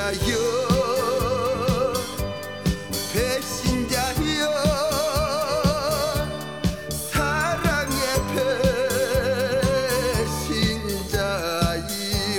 배신자여 배신자여 사랑의 배신자여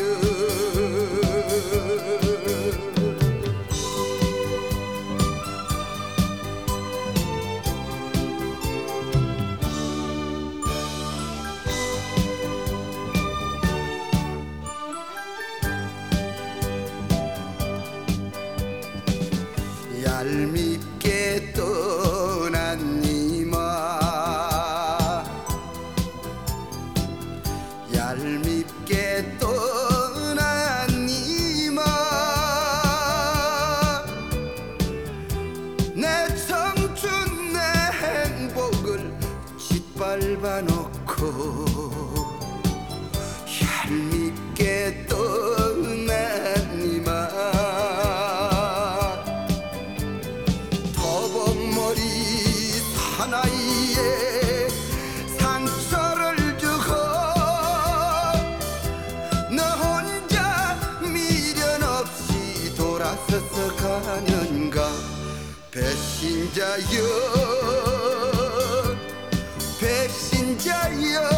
얄밉게 떠난 이마 얄밉게 떠난 이마 내 청춘 내 행복을 짓밟아 놓고 얄밉게 떠난 이마 사나이에 상처를 주고 너 혼자 미련 없이 돌아서서 가는가 배신자여 배신자여